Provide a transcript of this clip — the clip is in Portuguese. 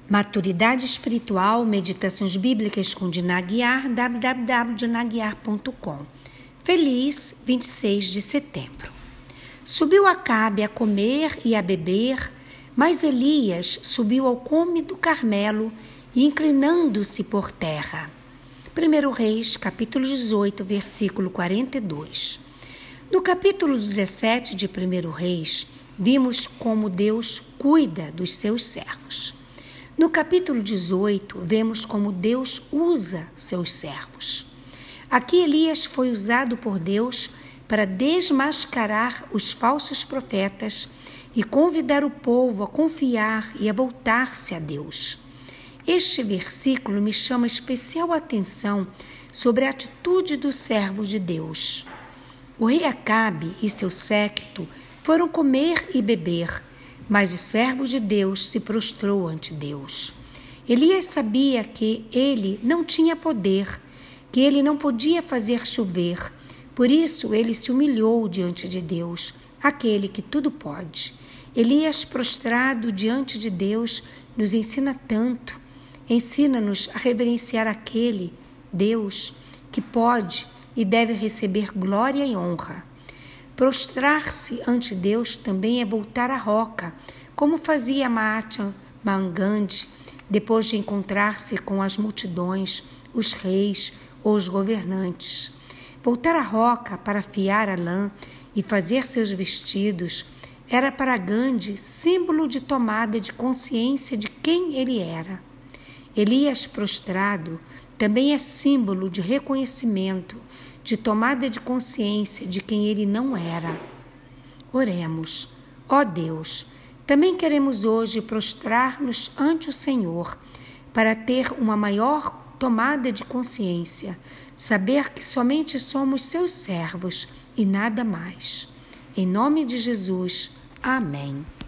Maturidade Espiritual, Meditações Bíblicas com Dina Aguiar, www.dinaguiar.com. Feliz 26 de setembro. Subiu Acabe a comer e a beber, mas Elias subiu ao cume do Carmelo e inclinando-se por terra. 1 Reis, capítulo 18, versículo 42. No capítulo 17 de 1 Reis, vimos como Deus cuida dos seus servos. No capítulo 18, vemos como Deus usa seus servos. Aqui Elias foi usado por Deus para desmascarar os falsos profetas e convidar o povo a confiar e a voltar-se a Deus. Este versículo me chama especial atenção sobre a atitude do servo de Deus. O rei Acabe e seu séquito foram comer e beber, mas o servo de Deus se prostrou ante Deus. Elias sabia que ele não tinha poder, que ele não podia fazer chover. Por isso ele se humilhou diante de Deus, aquele que tudo pode. Elias, prostrado diante de Deus, nos ensina tanto. Ensina-nos a reverenciar aquele Deus que pode e deve receber glória e honra. Prostrar-se ante Deus também é voltar à roca, como fazia Mahatma Gandhi depois de encontrar-se com as multidões, os reis ou os governantes. Voltar à roca para afiar a lã e fazer seus vestidos era para Gandhi símbolo de tomada de consciência de quem ele era. Elias prostrado também é símbolo de reconhecimento, de tomada de consciência de quem ele não era. Oremos. Ó Deus, também queremos hoje prostrar-nos ante o Senhor para ter uma maior tomada de consciência, saber que somente somos seus servos e nada mais. Em nome de Jesus, amém.